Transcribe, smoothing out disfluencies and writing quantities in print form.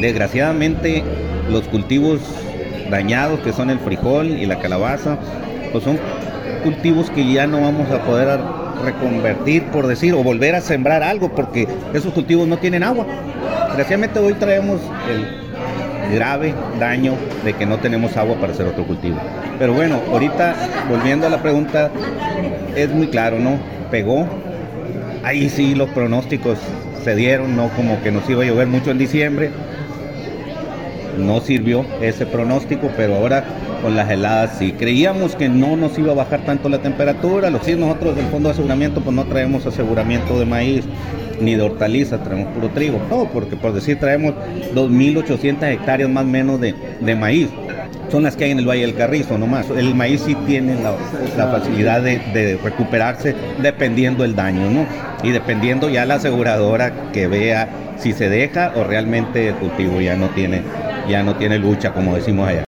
Desgraciadamente, los cultivos dañados, que son el frijol y la calabaza, pues son cultivos que ya no vamos a poder reconvertir, por decir, o volver a sembrar algo, porque esos cultivos no tienen agua. Desgraciadamente hoy traemos el grave daño de que no tenemos agua para hacer otro cultivo. Pero bueno, ahorita, volviendo a la pregunta, es muy claro, ¿no? Pegó. Ahí sí los pronósticos se dieron, ¿no? Como que nos iba a llover mucho en diciembre. No sirvió ese pronóstico, pero ahora con las heladas sí. Creíamos que no nos iba a bajar tanto la temperatura. Sí, nosotros del fondo de aseguramiento pues no traemos aseguramiento de maíz ni de hortalizas, traemos puro trigo. No, porque por decir traemos 2.800 hectáreas más o menos de maíz. Son las que hay en el Valle del Carrizo nomás. El maíz sí tiene la facilidad de recuperarse dependiendo del daño, ¿no? Y dependiendo ya la aseguradora que vea si se deja o realmente el cultivo ya no tiene lucha, como decimos allá.